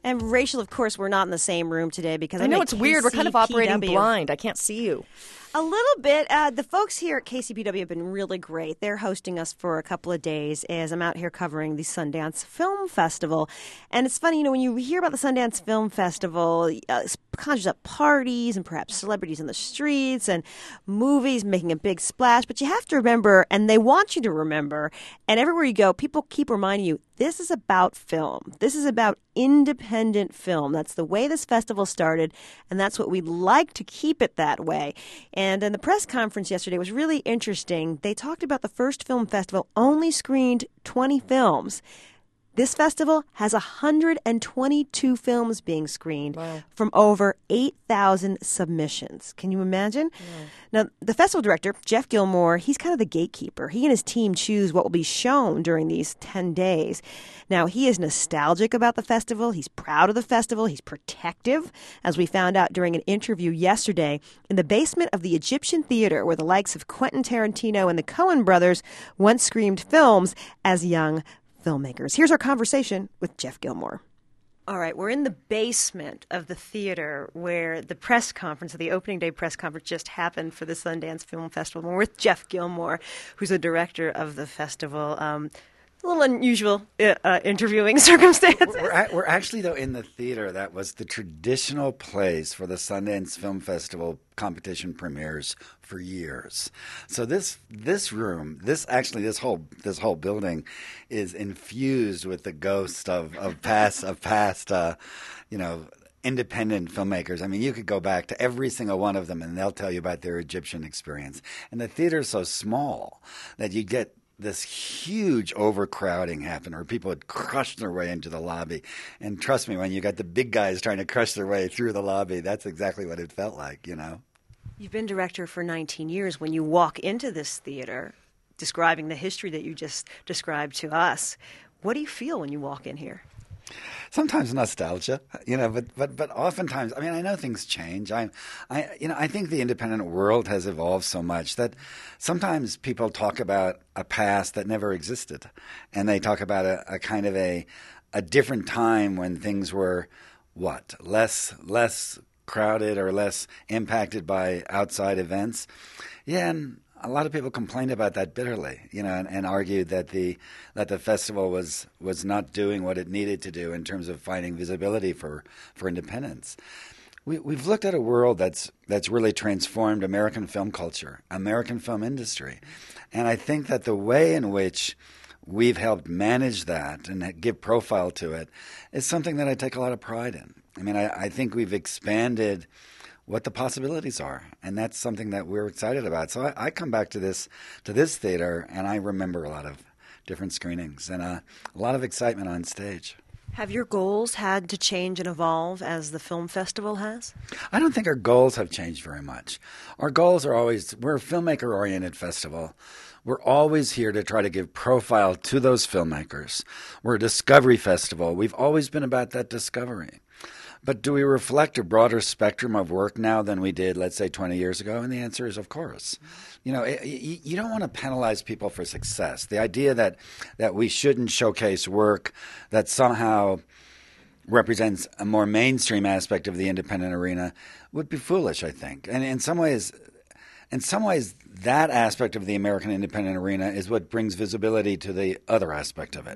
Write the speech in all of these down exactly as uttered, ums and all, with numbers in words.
And Rachel, of course, we're not in the same room today because I I'm know at it's weird. We're kind of operating K C P W. blind. I can't see you. A little bit. Uh, the folks here at K C P W have been really great. They're hosting us for a couple of days as I'm out here covering the Sundance Film Festival. And it's funny, you know, when you hear about the Sundance Film Festival, uh, it conjures up parties and perhaps celebrities in the streets and movies making a big splash. But you have to remember, and they want you to remember, and everywhere you go, people keep reminding you, this is about film. This is about independent film. That's the way this festival started, and that's what we'd like to keep it that way. And in the press conference yesterday was really interesting. They talked about the first film festival only screened twenty films. This festival has one hundred twenty-two films being screened Wow. from over eight thousand submissions. Can you imagine? Yeah. Now, the festival director, Jeff Gilmore, he's kind of the gatekeeper. He and his team choose what will be shown during these ten days. Now, he is nostalgic about the festival. He's proud of the festival. He's protective, as we found out during an interview yesterday in the basement of the Egyptian Theater, where the likes of Quentin Tarantino and the Coen brothers once screened films as young filmmakers. Here's our conversation with Jeff Gilmore. All right, we're in the basement of the theater where the press conference, the opening day press conference just happened for the Sundance Film Festival. We're with Jeff Gilmore, who's the director of the festival. Um, a little unusual uh, uh, interviewing circumstances. We're, a- we're actually, though, in the theater that was the traditional place for the Sundance Film Festival competition premieres for years. So this this room, this actually this whole this whole building, is infused with the ghost of of past of past, uh, you know. independent filmmakers. I mean, you could go back to every single one of them and they'll tell you about their Egyptian experience. And the theater's so small that you get this huge overcrowding happen where people would crush their way into the lobby. And trust me, when you got the big guys trying to crush their way through the lobby, that's exactly what it felt like, you know? You've been director for nineteen years. When you walk into this theater, describing the history that you just described to us, what do you feel when you walk in here? Sometimes nostalgia, you know, but but but oftentimes, I mean, I know things change. I, I, you know, I think the independent world has evolved so much that sometimes people talk about a past that never existed, and they talk about a, a kind of a a different time when things were what less less crowded or less impacted by outside events. Yeah, and a lot of people complained about that bitterly, you know, and, and argued that the that the festival was was not doing what it needed to do in terms of finding visibility for, for independence. We, we've looked at a world that's that's really transformed American film culture, American film industry, and I think that the way in which we've helped manage that and give profile to it is something that I take a lot of pride in. I mean, I, I think we've expanded what the possibilities are, and that's something that we're excited about. So I, I come back to this to this theater, and I remember a lot of different screenings and uh, a lot of excitement on stage. Have your goals had to change and evolve as the film festival has? I don't think our goals have changed very much. Our goals are always, we're a filmmaker-oriented festival. We're always here to try to give profile to those filmmakers. We're a discovery festival. We've always been about that discovery. But do we reflect a broader spectrum of work now than we did, let's say, twenty years ago? And the answer is, of course. You know, it, you don't want to penalize people for success. The idea that, that we shouldn't showcase work that somehow represents a more mainstream aspect of the independent arena would be foolish, I think. And in some ways, in some ways, that aspect of the American independent arena is what brings visibility to the other aspect of it.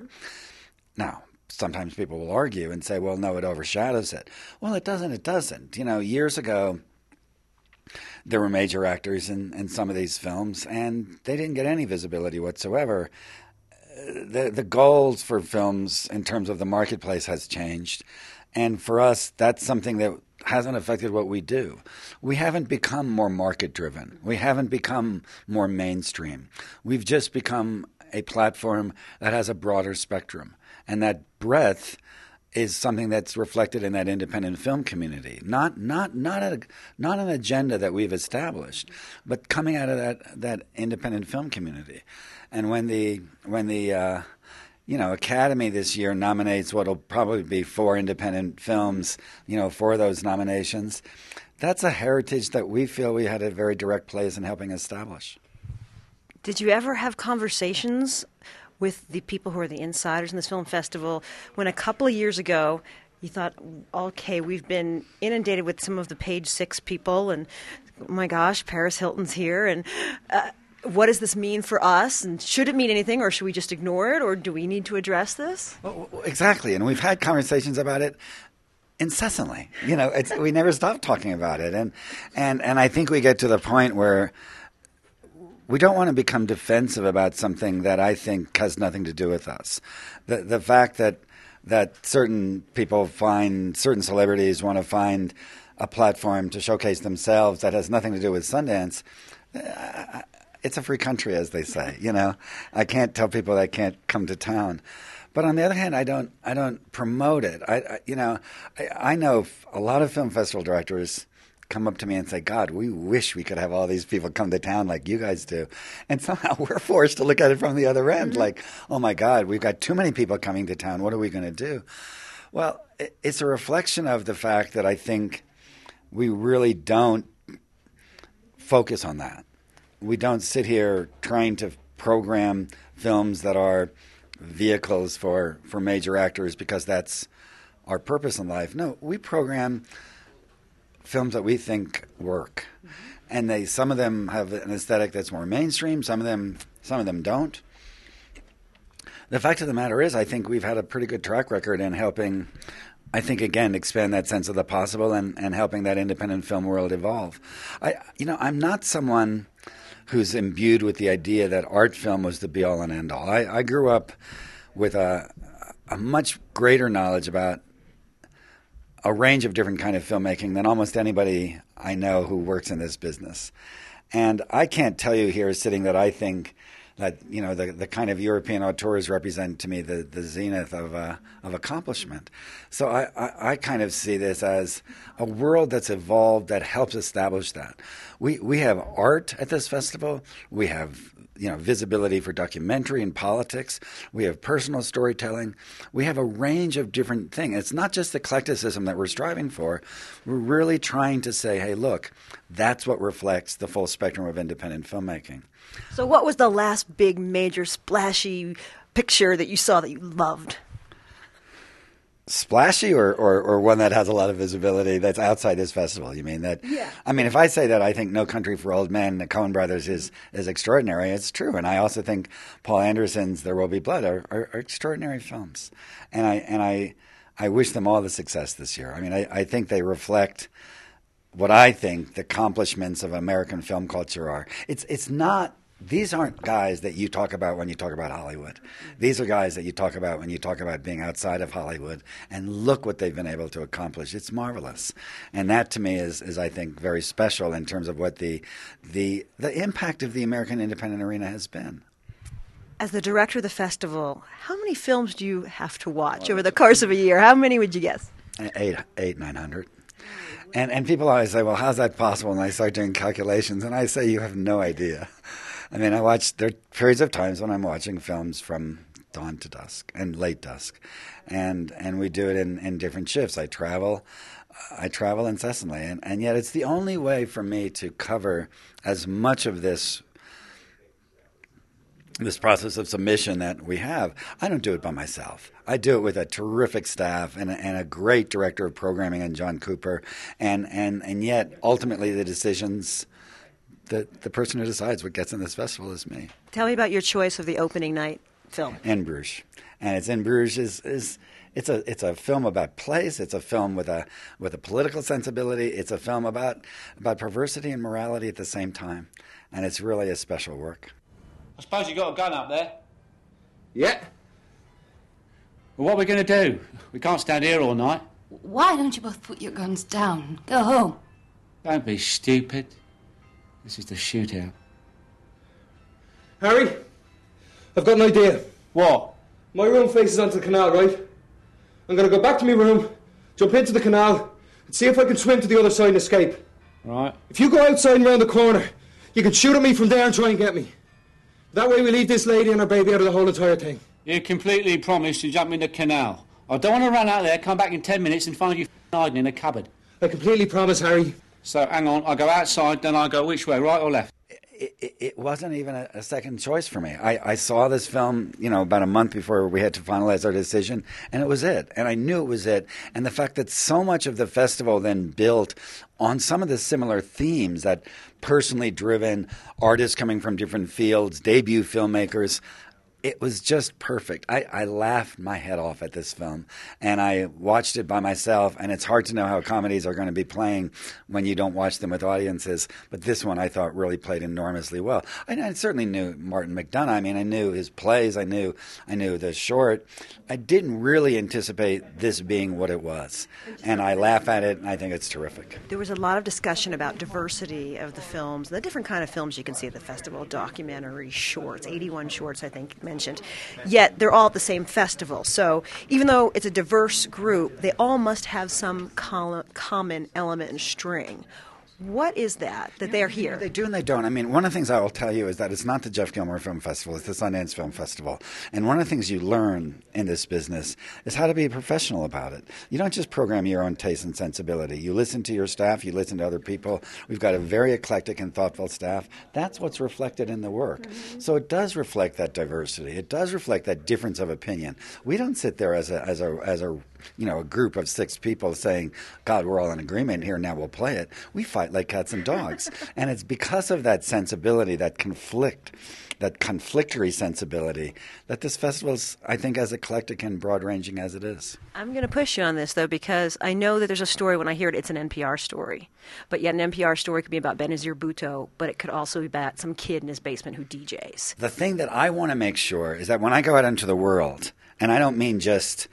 Now, sometimes people will argue and say, well, no, it overshadows it. Well, it doesn't. It doesn't. You know, years ago, there were major actors in, in some of these films, and they didn't get any visibility whatsoever. The, the goals for films in terms of the marketplace has changed. And for us, that's something that hasn't affected what we do. We haven't become more market-driven. We haven't become more mainstream. We've just become a platform that has a broader spectrum. And that breadth is something that's reflected in that independent film community. Not not not a not an agenda that we've established, but coming out of that that independent film community. And when the when the uh, you know Academy this year nominates what'll probably be four independent films, you know, for those nominations, that's a heritage that we feel we had a very direct place in helping establish. Did you ever have conversations with the people who are the insiders in this film festival when a couple of years ago You thought, okay, we've been inundated with some of the page six people, and oh my gosh, Paris Hilton's here, and uh, what does this mean for us? And should it mean anything, or should we just ignore it, or do we need to address this? Well, exactly, and we've had conversations about it incessantly. You know, it's, we never stop talking about it, and and and I think we get to the point where we don't want to become defensive about something that I think has nothing to do with us. The the fact that that certain people find, certain celebrities want to find a platform to showcase themselves that has nothing to do with Sundance, uh, it's a free country, as they say. You know, I can't tell people they can't come to town. But on the other hand, I don't I don't promote it. I, I you know, I, I know a lot of film festival directors come up to me and say, God, we wish we could have all these people come to town like you guys do. And somehow we're forced to look at it from the other end, mm-hmm. like, oh my God, we've got too many people coming to town. What are we going to do? Well, it's a reflection of the fact that I think we really don't focus on that. We don't sit here trying to program films that are vehicles for, for major actors because that's our purpose in life. No, we program films that we think work, mm-hmm. and they some of them have an aesthetic that's more mainstream. Some of them, some of them don't. The fact of the matter is, I think we've had a pretty good track record in helping. I think again expand that sense of the possible and, and helping that independent film world evolve. I, you know, I'm not someone who's imbued with the idea that art film was the be all and end all. I, I grew up with a a much greater knowledge about a range of different kind of filmmaking than almost anybody I know who works in this business. And I can't tell you here sitting that I think that, you know, the, the kind of European auteurs represent to me the, the zenith of uh, of accomplishment. So I, I, I kind of see this as a world that's evolved that helps establish that. We we have art at this festival. We have, you know, visibility for documentary and politics. We have personal storytelling. We have a range of different things. It's not just eclecticism that we're striving for. We're really trying to say, hey, look, that's what reflects the full spectrum of independent filmmaking. So what was the last big, major, splashy picture that you saw that you loved? Splashy or, or, or one that has a lot of visibility that's outside this festival? You mean that? Yeah. I mean, if I say that I think No Country for Old Men, the Coen Brothers is, is extraordinary, it's true. And I also think Paul Anderson's There Will Be Blood are, are, are extraordinary films. And I and I I wish them all the success this year. I mean, I, I think they reflect what I think the accomplishments of American film culture are. It's it's not. These aren't guys that you talk about when you talk about Hollywood. These are guys that you talk about when you talk about being outside of Hollywood. And look what they've been able to accomplish. It's marvelous. And that to me is, is I think, very special in terms of what the the the impact of the American independent arena has been. As the director of the festival, how many films do you have to watch over the course of a year? How many would you guess? Eight, eight, nine hundred. And and people always say, well, how's that possible? And I start doing calculations, and I say, you have no idea. I mean, I watch, there are periods of times when I'm watching films from dawn to dusk and late dusk. And and we do it in, in different shifts. I travel. I travel incessantly. And, and yet it's the only way for me to cover as much of this this process of submission that we have. I don't do it by myself. I do it with a terrific staff and a, and a great director of programming in John Cooper. And, and, and yet, ultimately, the decisions... The, the person who decides what gets in this festival is me. Tell me about your choice of the opening night film. In Bruges. And it's In Bruges is, is it's a it's a film about place. It's a film with a with a political sensibility. It's a film about about perversity and morality at the same time. And it's really a special work. I suppose you got a gun up there? Yeah. Well, what are we going to do? We can't stand here all night. Why don't you both put your guns down? Go home. Don't be stupid. This is the shootout. Harry, I've got an idea. What? My room faces onto the canal, right? I'm going to go back to my room, jump into the canal, and see if I can swim to the other side and escape. Right. If you go outside and round the corner, you can shoot at me from there and try and get me. That way we leave this lady and her baby out of the whole entire thing. You completely promised to jump in the canal. I don't want to run out there, come back in ten minutes and find you hiding in a cupboard. I completely promise, Harry. So, hang on, I go outside, then I go which way, right or left? it, it, it wasn't even a, a second choice for me. I, I saw this film, you know, about a month before we had to finalize our decision, and it was it. And I knew it was it. And the fact that so much of the festival then built on some of the similar themes, that personally driven artists coming from different fields, debut filmmakers, it was just perfect. I, I laughed my head off at this film, and I watched it by myself, and it's hard to know how comedies are going to be playing when you don't watch them with audiences, but this one I thought really played enormously well. I, I certainly knew Martin McDonagh. I mean, I knew his plays. I knew I knew the short. I didn't really anticipate this being what it was, and I laugh at it, and I think it's terrific. There was a lot of discussion about diversity of the films, the different kind of films you can see at the festival, documentary, shorts, eighty-one shorts, I think, mentioned. Yet they're all at the same festival. So even though it's a diverse group, they all must have some col- common element and string. What is that, that they're here? They do and they don't. I mean, one of the things I will tell you is that it's not the Jeff Gilmore Film Festival, it's the Sundance Film Festival. And one of the things you learn in this business is how to be professional about it. You don't just program your own taste and sensibility. You listen to your staff, you listen to other people. We've got a very eclectic and thoughtful staff. That's what's reflected in the work. Mm-hmm. So it does reflect that diversity. It does reflect that difference of opinion. We don't sit there as a as a as a you know, a group of six people saying, God, we're all in agreement here, now we'll play it. We fight like cats and dogs. And it's because of that sensibility, that conflict, that conflictory sensibility, that this festival is, I think, as eclectic and broad-ranging as it is. I'm going to push you on this, though, because I know that there's a story, when I hear it, it's an N P R story. But yet an N P R story could be about Benazir Bhutto, but it could also be about some kid in his basement who D Js. The thing that I want to make sure is that when I go out into the world, and I don't mean just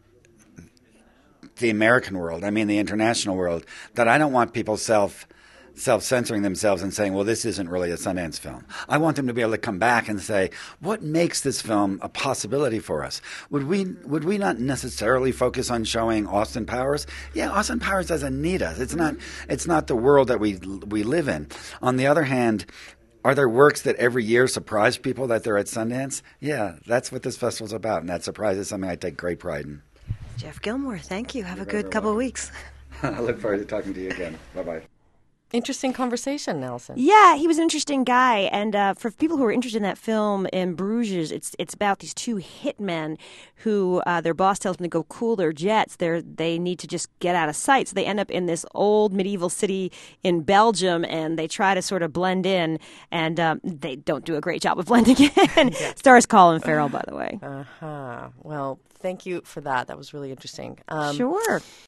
the American world, I mean the international world, that I don't want people self self-censoring themselves and saying, well, this isn't really a Sundance film. I want them to be able to come back and say, what makes this film a possibility for us? Would we would we not necessarily focus on showing Austin Powers? Yeah, Austin Powers doesn't need us. It's not it's not the world that we we live in. On the other hand, are there works that every year surprise people that they're at Sundance? Yeah, that's what this festival's about, and that surprise is something I take great pride in. Jeff Gilmore, thank you. Have You're a good couple of weeks. I look forward to talking to you again. Bye-bye. Interesting conversation, Nelson. Yeah, he was an interesting guy. And uh, for people who are interested in that film, in Bruges, it's it's about these two hitmen who uh, their boss tells them to go cool their jets. They they need to just get out of sight. So they end up in this old medieval city in Belgium, and they try to sort of blend in, and um, they don't do a great job of blending in. Yeah. Stars Colin Farrell, by the way. Uh-huh. Well, thank you for that. That was really interesting. Um, sure.